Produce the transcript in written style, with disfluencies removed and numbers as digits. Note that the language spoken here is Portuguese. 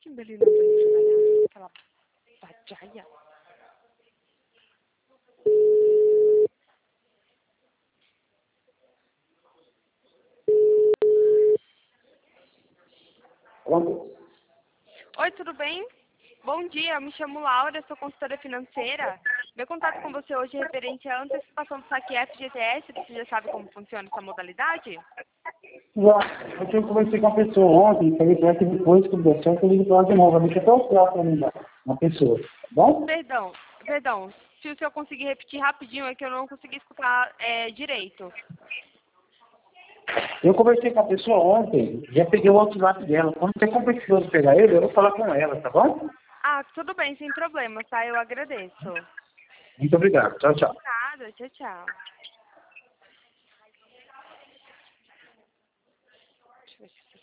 Kimberly não tá indo trabalhar? Aquela bajaia. Pronto? Oi, tudo bem? Bom dia, eu me chamo Laura, sou consultora financeira. Meu contato com você hoje é referente à antecipação do saque FGTS. Você já sabe como funciona essa modalidade? Já, eu tinha conversei com a pessoa ontem, falei para que depois que der certo, eu ligo para ela de novo. Deixa até o prato para mim, uma pessoa, tá bom? Perdão. Se o senhor conseguir repetir rapidinho, é que eu não consegui escutar direito. Eu conversei com a pessoa ontem, já peguei o WhatsApp dela. Quando você competidor pegar ele, eu vou falar com ela, tá bom? Ah, tudo bem, sem problema, tá? Eu agradeço. Muito obrigado. Tchau, tchau. Nada, tchau, tchau. Deixa eu ver se